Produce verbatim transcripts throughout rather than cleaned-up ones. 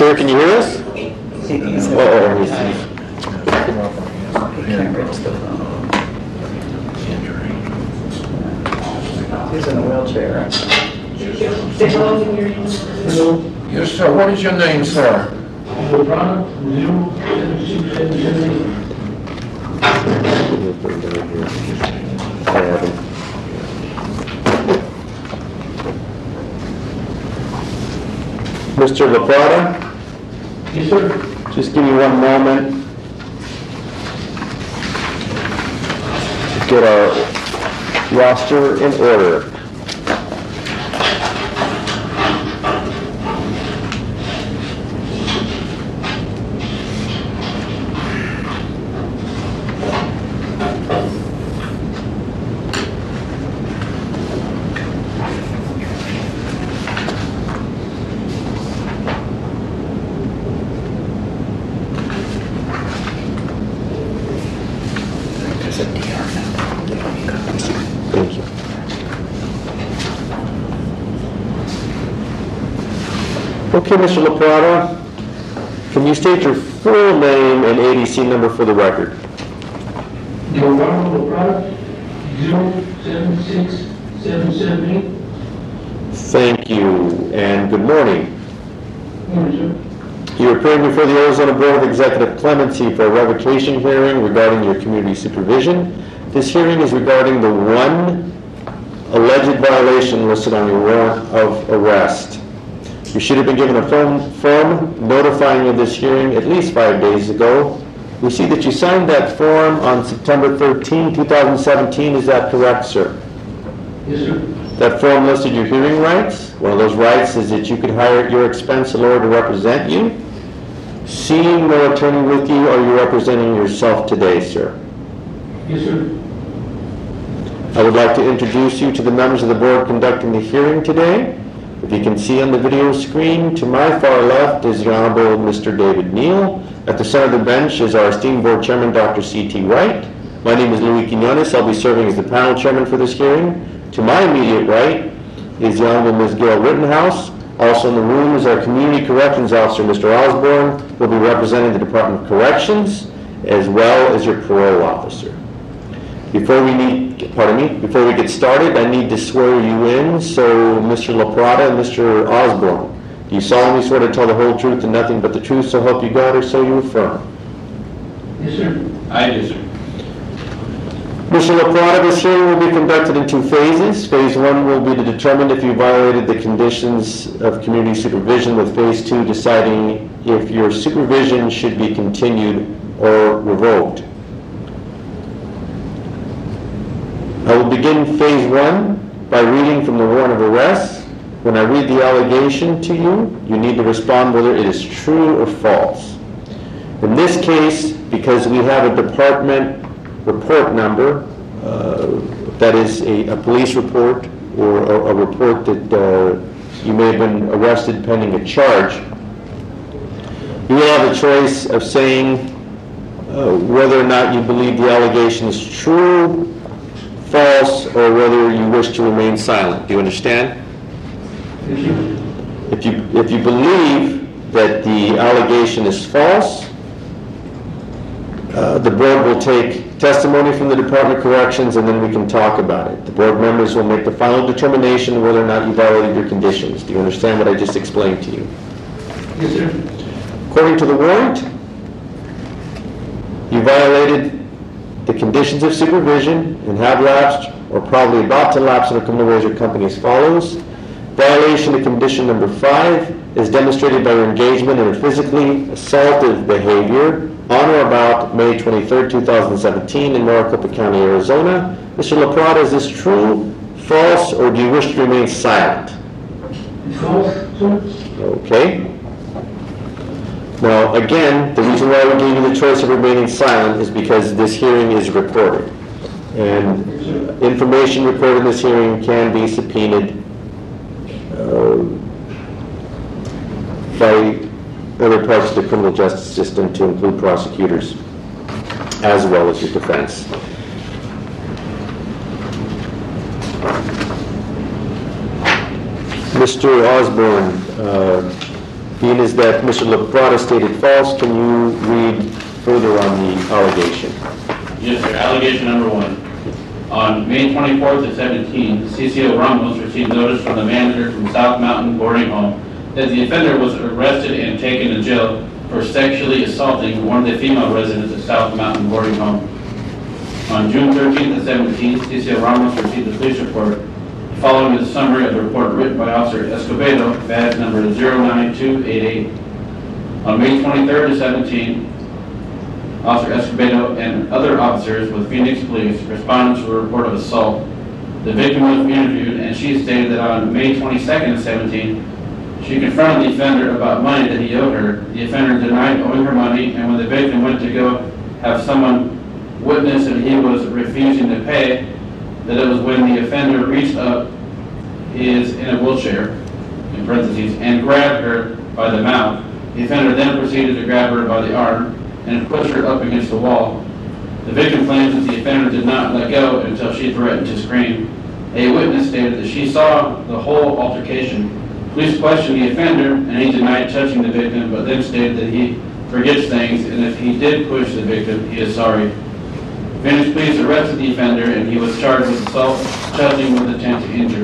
Sir, can you hear us? Uh-oh, he's, He can't reach the phone. He's in a wheelchair. Yes, sir. What is your name, sir? I have him. Mister LaPrada? Yes, sir. Just give me one moment to get our roster in order. Thank you. Okay, Mister LaPrada, can you state your full name and A D C number for the record? Giovanni LaPrada, zero seven six seven seven eight. Thank you, and good morning. Morning, sir. You are appearing before the Arizona Board of Executive Clemency for a revocation hearing regarding your community supervision. This hearing is regarding the one alleged violation listed on your warrant of arrest. You should have been given a form, form notifying you of this hearing at least five days ago. We see that you signed that form on September thirteenth, two thousand seventeen. Is that correct, sir? Yes, sir. That form listed your hearing rights. One of those rights is that you could hire at your expense a lawyer to represent you. Seeing no attorney with you, are you representing yourself today, sir? Yes, sir. I would like to introduce you to the members of the board conducting the hearing today. If you can see on the video screen, to my far left is the Honorable Mister David Neal. At the center of the bench is our esteemed board chairman, Doctor C T Wright. My name is Louis Quinones. I'll be serving as the panel chairman for this hearing. To my immediate right is the Honorable Miz Gail Rittenhouse. Also in the room is our Community Corrections Officer, Mister Osborne, who will be representing the Department of Corrections, as well as your parole officer. Before we need, pardon me, before we get started, I need to swear you in. So, Mister LaPrada and Mister Osborne, do you solemnly swear to tell the whole truth and nothing but the truth, so help you God, or so you affirm? Yes, sir. I do, sir. Mister LaPrada, this hearing will be conducted in two phases. Phase one will be to determine if you violated the conditions of community supervision, with phase two deciding if your supervision should be continued or revoked. I will begin phase one by reading from the warrant of arrest. When I read the allegation to you, you need to respond whether it is true or false. In this case, because we have a department report number, uh, that is a, a police report or a, a report that uh, you may have been arrested pending a charge, you will have a choice of saying uh, whether or not you believe the allegation is true, false, or whether you wish to remain silent. Do you understand? Yes, sir. If you, if you believe that the allegation is false, uh, the board will take testimony from the Department of Corrections, and then we can talk about it. The board members will make the final determination whether or not you violated your conditions. Do you understand what I just explained to you? Yes, sir. According to the warrant, you violated the conditions of supervision and have lapsed or probably about to lapse in a criminal ways or company as follows. Violation of condition number five is demonstrated by your engagement in a physically assaultive behavior on or about May twenty-third, two thousand seventeen in Maricopa County, Arizona. Mister LaPrada, is this true, false, or do you wish to remain silent? It's false, sir. Okay. Now, again, the reason why we gave you the choice of remaining silent is because this hearing is recorded. And information recorded in this hearing can be subpoenaed uh, by other parts of the criminal justice system, to include prosecutors as well as your defense. Mister Osborne, uh, Being is that Mister Laprada stated false, can you read further on the allegation? Yes, sir. Allegation number one. On May twenty-fourth of seventeen, C C O Ramos received notice from the manager from South Mountain Boarding Home that the offender was arrested and taken to jail for sexually assaulting one of the female residents of South Mountain Boarding Home. On June thirteenth of seventeen, C C O Ramos received a police report following the summary of the report written by Officer Escobedo, badge number zero nine two eight eight. On May twenty-third of seventeen, Officer Escobedo and other officers with Phoenix Police responded to a report of assault. The victim was interviewed, and she stated that on May twenty-second of seventeen, she confronted the offender about money that he owed her. The offender denied owing her money, and when the victim went to go have someone witness that he was refusing to pay, that it was when the offender reached up, he is in a wheelchair, in parentheses, and grabbed her by the mouth. The offender then proceeded to grab her by the arm and push her up against the wall. The victim claims that the offender did not let go until she threatened to scream. A witness stated that she saw the whole altercation. Police questioned the offender, and he denied touching the victim, but then stated that he forgets things, and if he did push the victim, he is sorry. Phoenix Police arrested the offender, and he was charged with assault, touching with intent to injure.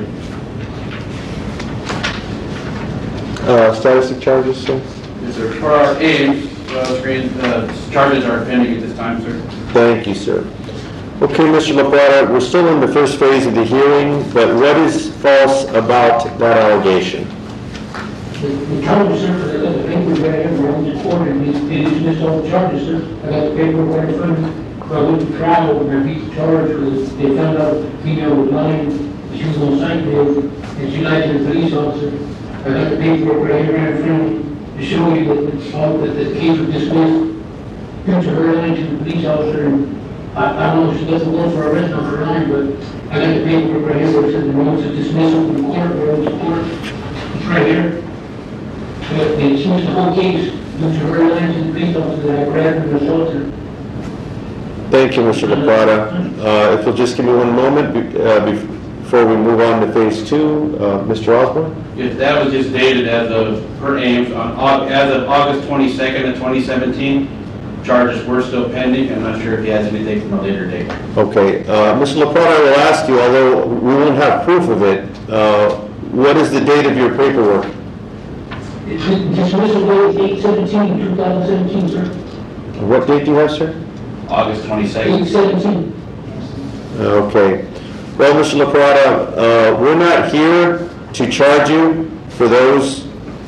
Uh, status of charges, sir? Yes, sir. For our aides, uh, screen, uh, charges are pending at this time, sir. Thank you, sir. Okay, Mister Laprada, we're still in the first phase of the hearing, but what is false about that allegation? The the charges, sir, I got the paperwork right here, we're on the court, and they they dismissed all the charges, sir. I got the paperwork right in front of me. I went to trial, and I beat the charge, because they found out the female was lying, she was on site there, and she lied to the police officer. I got the paperwork right here, right in front of me, to show you that it's all, that the case was dismissed. Due to her lying to the police officer, and I, I don't know if she got the warrant for arrest on her lying, but I got the paperwork right here, where it says the warrant to dismissal from the court, where it was the court. It's right here. But they dismissed the whole case due to her lying to the police officer that I grabbed and assaulted her. Thank you, Mister Laprada. Uh, if you'll just give me one moment be- uh, before we move on to phase two, uh, Mister Osborne? If that was just dated as of her aims on, Au- as of August twenty-second of twenty seventeen, charges were still pending. I'm not sure if he has anything from a later date. Okay, uh, Mister Laprada, I will ask you, although we won't have proof of it, uh, what is the date of your paperwork? It's dismissal date eight seventeen, two thousand seventeen, sir. What date do you have, sir? August Eight twenty-second. seventeen. Okay. Well, Mister Laprada, uh, we're not here to charge you for those,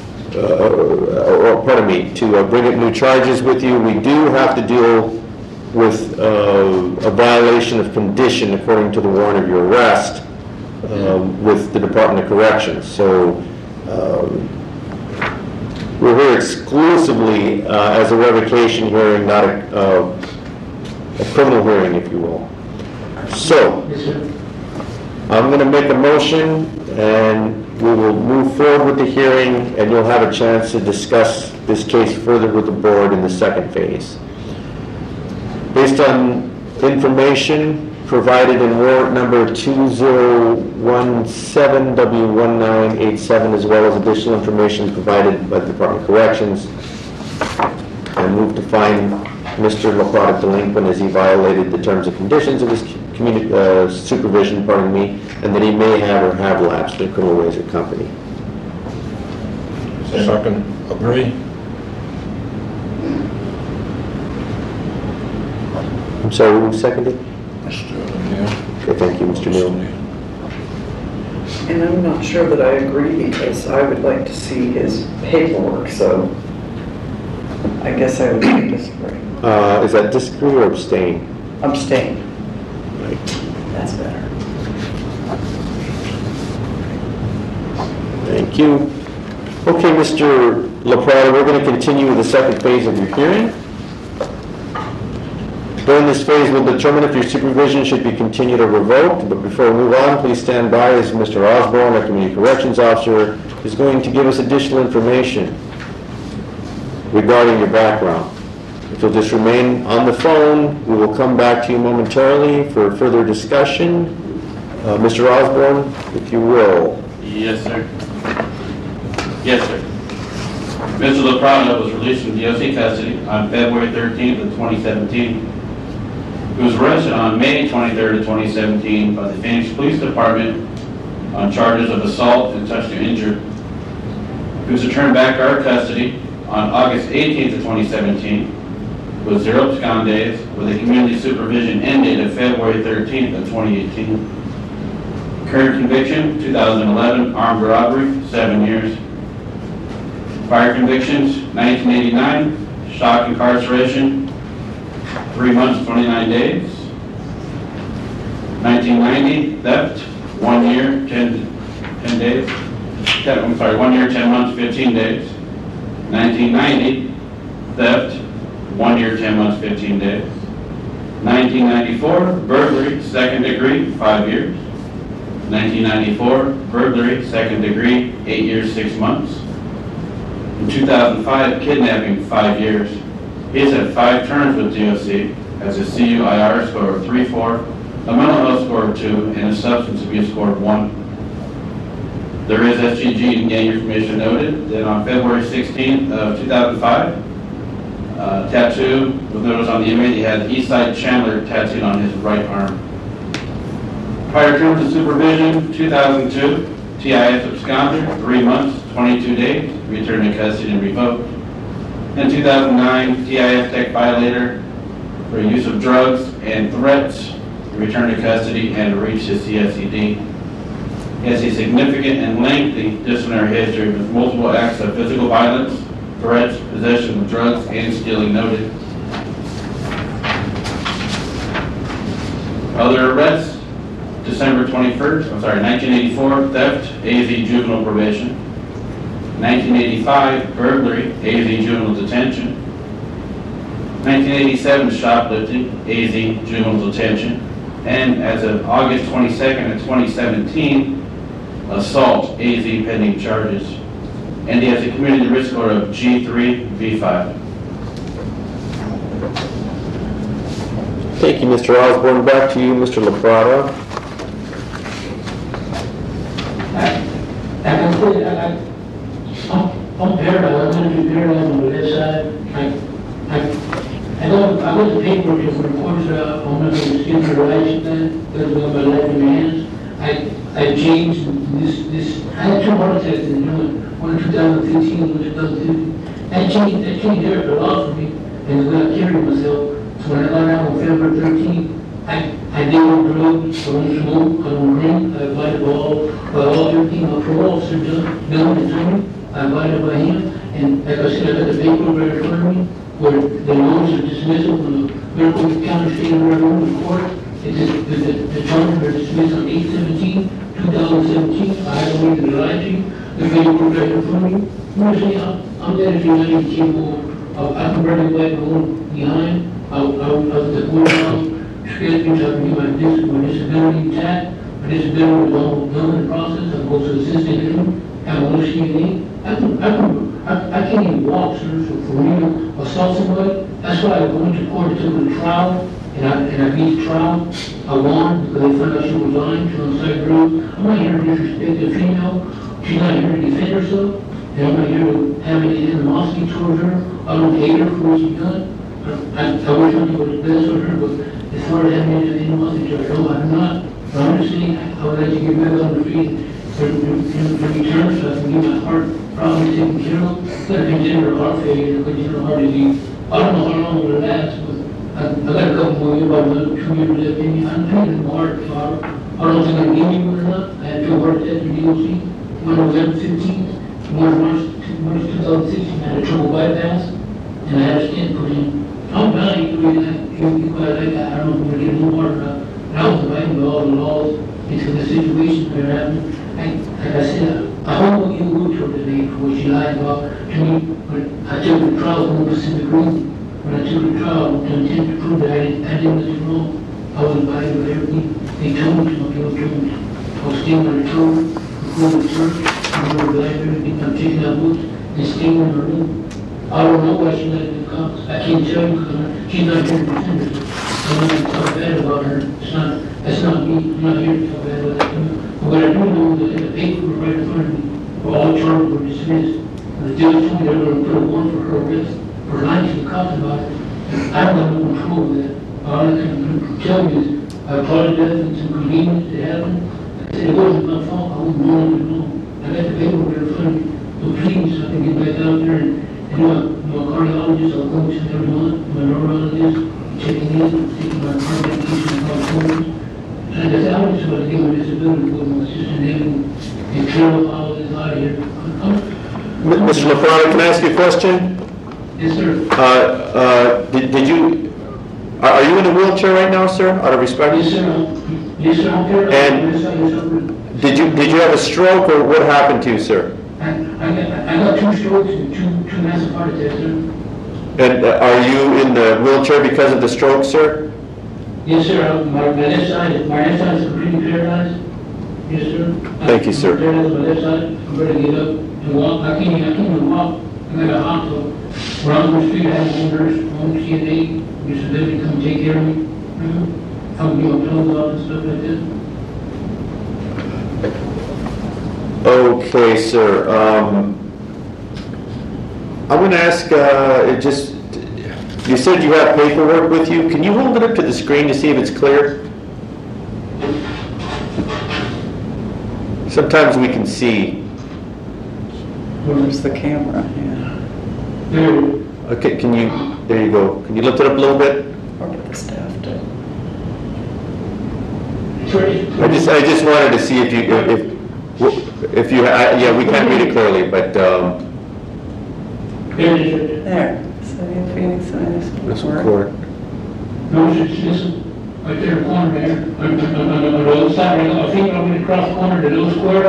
uh, or pardon me, to uh, bring up new charges with you. We do have to deal with uh, a violation of condition according to the warrant of your arrest um, with the Department of Corrections. So um, we're here exclusively uh, as a revocation hearing, not a, uh, a criminal hearing, if you will. So, Yes, sir. I'm going to make a motion, and we will move forward with the hearing, and you'll have a chance to discuss this case further with the board in the second phase. Based on information provided in warrant number two zero one seven W one nine eight seven, as well as additional information provided by the Department of Corrections, I move to find Mister Laprada delinquent as he violated the terms and conditions of his communi- uh, supervision, pardon me, and that he may have or have lapsed in criminal ways of company. Second, agree? I'm sorry, who seconded? Mister Neal. Okay, thank you, Mister Neal. And I'm not sure that I agree, because I would like to see his paperwork, so I guess I would say disagree. Uh, is that disagree or abstain? Abstain. Right. That's better. Thank you. Okay, Mister Laprada, we're going to continue with the second phase of your hearing. During this phase, we'll determine if your supervision should be continued or revoked. But before we move on, please stand by as Mister Osborne, our Community Corrections Officer, is going to give us additional information regarding your background. If you'll just remain on the phone, we will come back to you momentarily for further discussion. Uh, Mister Osborne, if you will. Yes, sir. Yes, sir. Mister LaPrada was released from D O C custody on February thirteenth of twenty seventeen. He was arrested on May twenty-third of twenty seventeen by the Phoenix Police Department on charges of assault and touch to injure. He was returned back to our custody on August eighteenth of twenty seventeen with zero abscond days with a community supervision end date of February thirteenth of twenty eighteen. Current conviction, two thousand eleven, armed robbery, seven years. Prior convictions, nineteen eighty-nine, shock incarceration, three months, twenty-nine days. nineteen ninety, theft, one year, ten, ten days. Ten, I'm sorry, one year, ten months, fifteen days. nineteen ninety, theft, one year, ten months, fifteen days. nineteen ninety-four, burglary, second degree, five years. nineteen ninety-four, burglary, second degree, eight years, six months. In two thousand five, kidnapping, five years. He has had five terms with D O C, has a C U I R score of three four, a mental health score of two, and a substance abuse score of one. There is S G G and gang information noted. Then on February sixteenth of two thousand five, uh, tattoo was noticed on the inmate. He had Eastside Chandler tattooed on his right arm. Prior terms of supervision, two thousand two, T I S absconder, three months, twenty-two days, returned to custody and revoked. In two thousand nine, T I S tech violator for use of drugs and threats, returned to custody and reached his C S E D. He has a significant and lengthy disciplinary history with multiple acts of physical violence, threats, possession of drugs, and stealing noted. Other arrests, December twenty-first, I'm sorry, nineteen eighty-four, theft, A Z juvenile probation. nineteen eighty-five, burglary, A Z juvenile detention. nineteen eighty-seven, shoplifting, A Z juvenile detention. And as of August twenty-second of twenty seventeen, assault, A Z pending charges. And he has a community risk score of G three, V five. Thank you, Mister Osborne. Back to you, Mister LaPrada. I can say, I, I, I'm, I'm paralyzed, I'm going to be paralyzed on the left side. I, I, I got, I got the paperwork for the course, uh, I'm not going to skip the right thing, because of my life in my hands. I, I changed this, this, I had two heart attacks in the one in two thousand fifteen, one in two thousand fifteen. That changed, that changed there a lot for me, and the way I carried myself. So when I got out on February thirteenth, I, I didn't want drugs, I don't smoke, I don't drink, I abided by all, by all everything my parole officer done, done and told me. I abided by him, and like I said, I got the paper right in front of me, where the notice of dismissal from the Maricopa County State and Maricopa Court. It is, the, the, the charges were dismissed on eight seventeen, two thousand seventeen. I had to wait to lie to you. The paper right in front of me. You know, see, I'm, I'm dedicated, capable of, I can bring it back home behind. I, I, I was the courthouse. Excuse me, so I can get my, dis my disability intact. My disability was all done in the process. I go to the assistant living, have one C N A. I can, I can, I, I can't even walk, sir, so for real, assault somebody. That's why I go into court to the trial, and I, and I beat the trial. I won because they found out she was lying, she was on side road. I'm not here to disrespect the female. She's not here to defend herself, and I'm not here to have any animosity towards her. I don't hate her for what she's done. I, I wish I was best for her, but as far as having any animosity to her, no, I'm not. But I'm just saying, I would like to get back on the feet for return, so I can get my heart problems taken care of. Got a congenital heart failure, congenital heart disease. I don't know how long it will last, but I, I got a couple more years, about another two years left in me. I'm taking my heart, so I don't, I don't know if they're going to give me one or not. I had two heart tests in D O C, one November fifteenth, one March, March two thousand sixteen. I had a triple bypass, and I had a stent put in. I'm dying, I mean, I, quite like that. I don't know if I'm going to get no more or not. And I was abiding by all the laws into the situation that happened. I, like I said, I hope you go to her today for what she lied about to me. When I took the trial from the Pacific Rim, when I took the trial to intend to prove that I didn't, I did nothing wrong, I was abiding by everything they told me to, they told me. I was staying on the tour, before the church, I'm going to blind everything, I'm taking out books and staying in her room. I don't know why she let it come. I can't tell you because she's not here to defend herself. I'm not going to talk bad about her. It's not, that's not me. I'm not here to talk bad about that. But what I do know is that the paper was right in front of me. All charges were dismissed. The judge told me they were gonna put a warrant for her arrest for lying to the cops about it. I don't have no control of that. All I can tell you is, I apologize for some inconvenience that happened. I said it wasn't my fault, I was born to know. I got the paperwork in front of me, so please, I can get back out there and, and my, my cardiologist, I'll go to every month, my neurologist, checking in, taking my car medication, my hormones. And I said, I just want to give her disability with my sister Nathan and clear up all this out of here. I'm, M- Mister LaFrada, can I ask you a question? Yes, sir. Uh, uh, did, did you, are are you in a wheelchair right now, sir, out of respect? Yes, sir. Yes, sir. I'm here. And Yes, sir. Yes, sir. Did you, did you have a stroke, or what happened to you, sir? I, I got, I got two strokes and two, two massive heart attacks, sir. And uh, are you in the wheelchair because of the stroke, sir? Yes, sir. Uh, My, my left side, my left side is completely paralyzed. Yes, sir. Thank you, sir. I'm paralyzed on my left side. I'm ready to get up and walk. I can't, I can't even walk. I got a hospital. When I'm on the street, I have one nurse, one C N A, disability come take care of me. Mm-hmm. Help me on pills off and stuff like that. Okay, sir. Um, I'm going to ask, uh, it just, you said you have paperwork with you. Can you hold it up to the screen to see if it's clear? Sometimes we can see. Where's the camera? Yeah. There. Okay, can you, there you go. Can you lift it up a little bit? Or did the staff do? Sorry. I just, I just wanted to see if you, if, if you, I- yeah, we can't read it clearly, but, um, There it is. There. City of Phoenix Municipal Municipal Court. Court. No, it's, it's, right there, in the corner there, on, on, on, on the other side, right, I think I'm gonna cross the corner, the little square.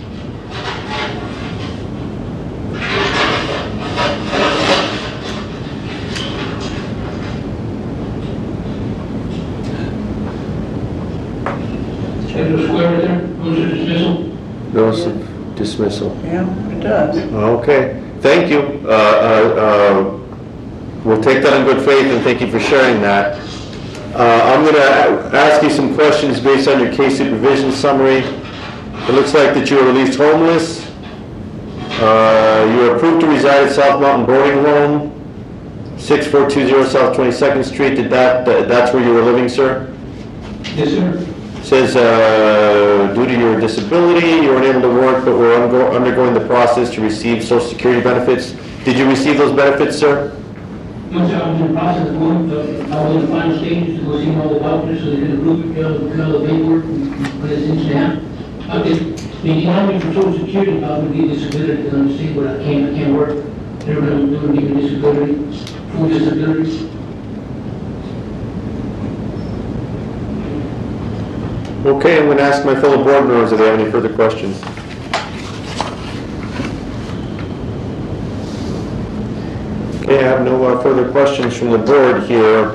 That little square right there, goes to dismissal. Notice of dismissal. Yeah, it does. Okay, thank you. Uh, uh, uh, We'll take that in good faith, and thank you for sharing that. Uh, I'm going to ask you some questions based on your case supervision summary. It looks like that you were released homeless. Uh, You were approved to reside at South Mountain Boarding Home, six four two zero South twenty-second Street. Did that, that's where you were living, sir? Yes, sir. Says, uh, due to your disability, you were unable to work, but were undergo- undergoing the process to receive Social Security benefits. Did you receive those benefits, sir? No, sir, I was in the process of going, uh, I was in the final stages to go see all the doctors, so they can approve it, fill fill the paperwork, and put it in down. Okay, the economic for Social Security, I would need disability, because I'm saying, but I can't, I can't work. They're gonna, they're gonna give me disability, full disability. Okay, I'm going to ask my fellow board members if they have any further questions. Okay, I have no uh, further questions from the board here.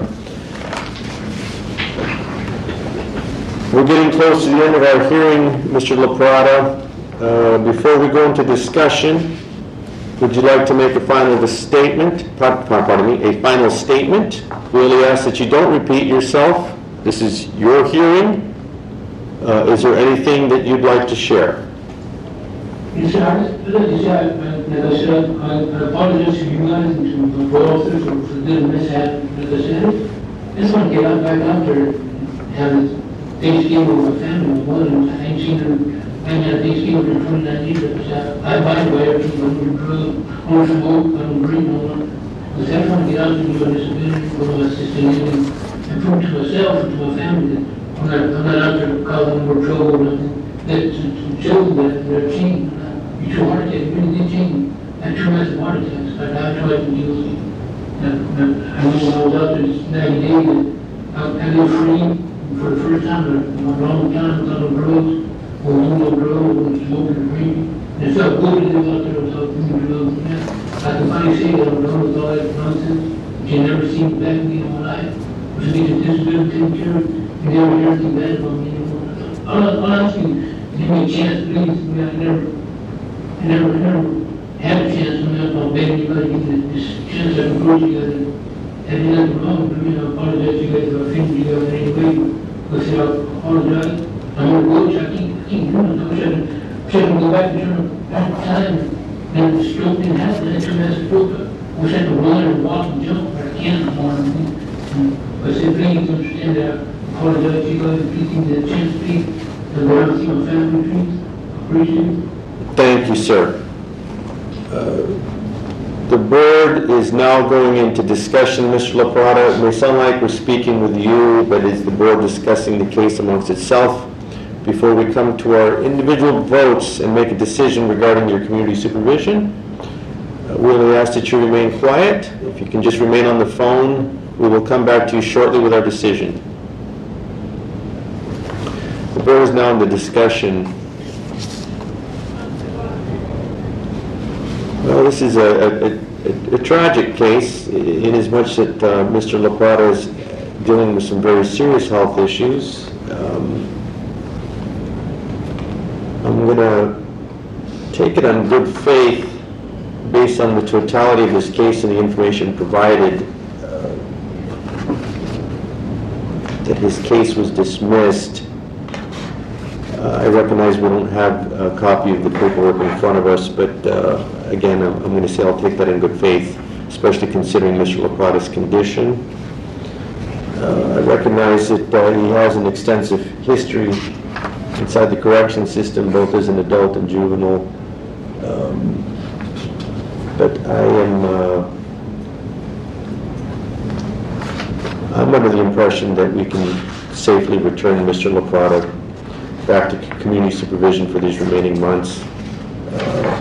We're getting close to the end of our hearing, Mister LaPrada. Uh, Before we go into discussion, would you like to make a final statement? Pa- pa- Pardon me, a final statement? We only ask that you don't repeat yourself. This is your hearing. Uh, Is there anything that you'd like to share? You see, I just, like you said, I- like I said, I I apologize to you guys and to the board officers for for the mishap. Like I said, I just want to get out back out there and have this Thanksgiving with my family, my mother. I ain't seen her, I ain't had a Thanksgiving for twenty-nine years. Like I said, I abide by everything, I don't drug, I don't smoke, I don't drink, no one. But I just want to get out there and do a disability for my sister and and prove to myself and to my family that I'm not, I'm not out there causing more trouble or nothing. That to, to show them that they're cheating. You two heart attacks, really did change me. I had two massive heart attacks. I died twice in G O C. And, and I knew when I was out there this ninety days that I, I lived free for the first time in a long time without no drugs, or no drugs, or smoking or drinking. And it felt good to live out there without doing drugs. Yeah. I can finally say that I'm done with all that nonsense. You can never see me back again in my life. Which means that this is good taken care of. You never hear anything bad about me anymore. All I'm asking, give me a chance, please. I mean, I never, I never, never had a chance. I mean, I'm begging you guys to give me this chance. I encourage you guys. And there's nothing wrong. I mean, I apologize to you guys if I offended you guys in any way. But I said, I apologize. I'm on the coach. I keep, I keep doing it. I wish I could, wish I could go back and turn back time. And the stroke didn't happen, that's a massive stroke. We had to run and walk and jump, but I can't in the morning. But say, please understand that, I apologize, you guys, if you think the chance to speak, and the other thing on family trees, appreciate it. Thank you, sir. Uh, The board is now going into discussion. Mister LaPrada, it may sound like we're speaking with you, but is the board discussing the case amongst itself? Before we come to our individual votes and make a decision regarding your community supervision, uh, we'll ask that you remain quiet. If you can just remain on the phone, we will come back to you shortly with our decision. The board is now in the discussion. Well, this is a, a, a, a tragic case in as much that uh, Mister LaPrada is dealing with some very serious health issues. Um, I'm going to take it on good faith, based on the totality of this case and the information provided, uh, that his case was dismissed. Uh, I recognize we don't have a copy of the paperwork in front of us, but uh, again, I'm, I'm going to say I'll take that in good faith, especially considering Mister LaPrada's condition. Uh, I recognize that uh, he has an extensive history inside the correction system, both as an adult and juvenile. Um, but I am uh, I'm under the impression that we can safely return Mister LaPrada back to community supervision for these remaining months. Uh,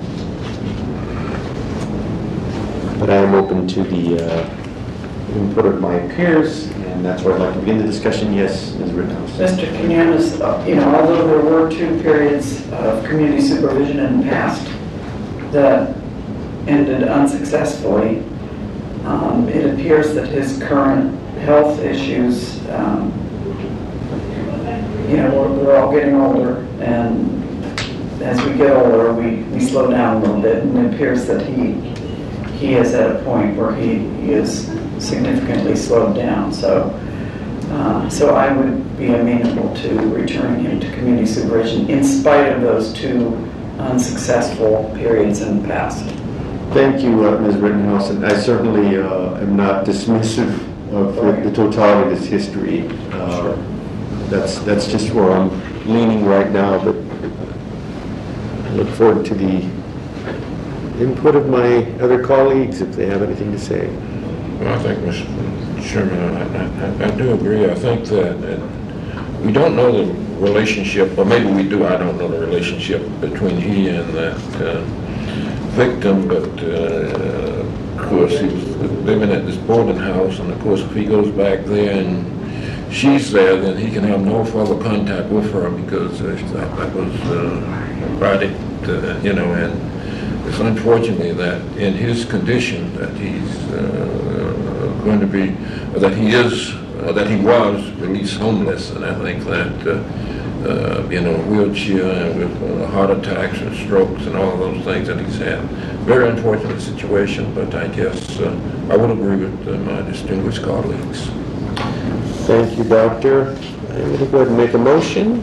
but I am open to the uh, input of my peers, and that's where I'd like to begin the discussion. Yes, Miz Rittenhouse. Mister Quinones, uh, you know, although there were two periods of community supervision in the past that ended unsuccessfully, um, it appears that his current health issues, um, you know, we're, we're all getting older, and as we get older, we, we slow down a little bit, and it appears that he he is at a point where he, he is significantly slowed down. So, uh, so I would be amenable to returning him to community supervision in spite of those two unsuccessful periods in the past. Thank you, uh, Miz Rittenhouse, and I certainly uh, am not dismissive of the, the totality of this history. Uh, Sure. That's that's just where I'm leaning right now, but I look forward to the input of my other colleagues if they have anything to say. Well, I think, Mister Chairman, I, I, I do agree. I think that uh, we don't know the relationship, or maybe we do, I don't know the relationship between he and that uh, victim, but uh, of course he was living at this boarding house, and of course if he goes back there and she's there, then he can have no further contact with her, because uh, that, that was uh, Friday, uh, you know, and it's unfortunately that in his condition that he's uh, going to be, or that he is, uh, that he was released homeless, and I think that, uh, uh, you know, wheelchair and with uh, heart attacks and strokes and all those things that he's had. Very unfortunate situation, but I guess uh, I would agree with uh, my distinguished colleagues. Thank you, Doctor. I'm going to go ahead and make a motion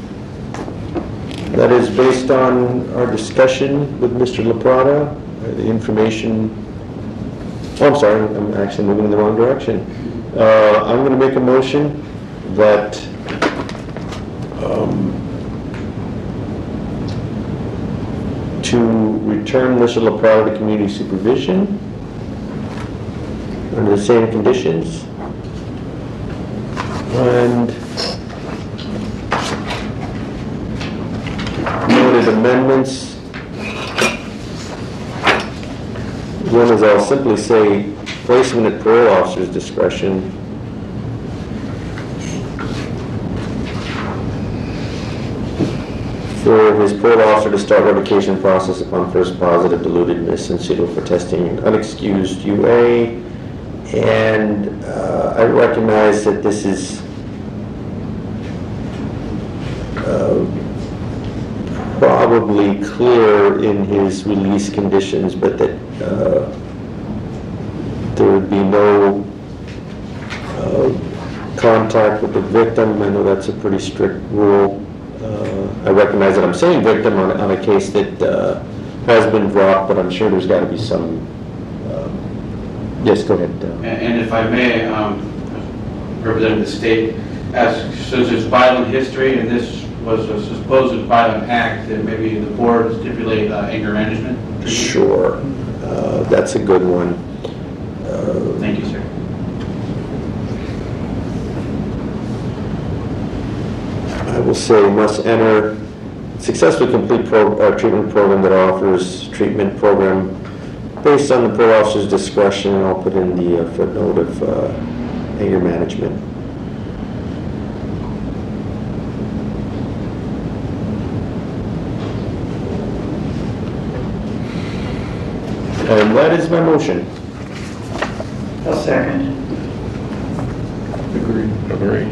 that is based on our discussion with Mister LaPrada, uh, the information. Oh, I'm sorry, I'm actually moving in the wrong direction. Uh, I'm going to make a motion that um, to return Mister LaPrada to community supervision under the same conditions, and noted amendments. One is, I'll simply say, placement at parole officer's discretion. For his parole officer to start revocation process upon first positive dilutedness and suitable for testing unexcused U A. And uh, I recognize that this is uh, probably clear in his release conditions, but that uh, there would be no uh, contact with the victim. I know that's a pretty strict rule. Uh, I recognize that I'm saying victim on, on a case that uh, has been dropped, but I'm sure there's got to be some, um, yes, go ahead. uh, And and if I may, um, representing the state, as, since there's violent history and this was a supposed violent act, that maybe the board stipulate uh, anger management? Sure, uh, that's a good one. Uh, Thank you, sir. I will say must enter, successfully complete pro, uh, treatment program that offers treatment program based on the parole officer's discretion, and I'll put in the uh, footnote of uh, anger management. And that is my motion. I'll second. Agree. Agree.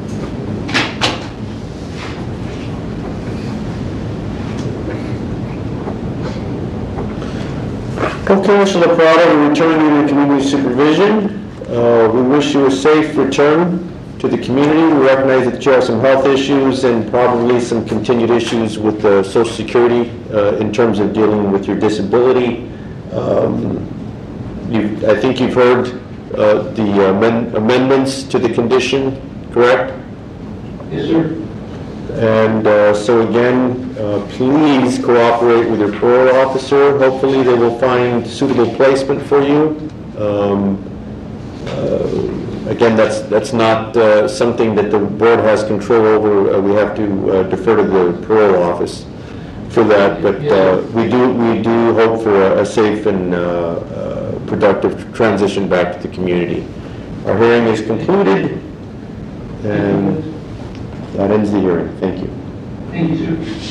Okay, Mister LaPrada, we return you to community supervision. Uh, we wish you a safe return to the community. We recognize that you have some health issues and probably some continued issues with the Social Security uh, in terms of dealing with your disability. Um, you, I think you've heard uh, the amend amendments to the condition, correct? Yes, sir. And uh, so again, uh, please cooperate with your parole officer. Hopefully they will find suitable placement for you. Um, uh, again, that's that's not uh, something that the board has control over. Uh, we have to uh, defer to the parole office for that. But uh, we do we do hope for a, a safe and uh, uh, productive transition back to the community. Our hearing is concluded, and that ends the hearing. Thank you. Thank you, sir.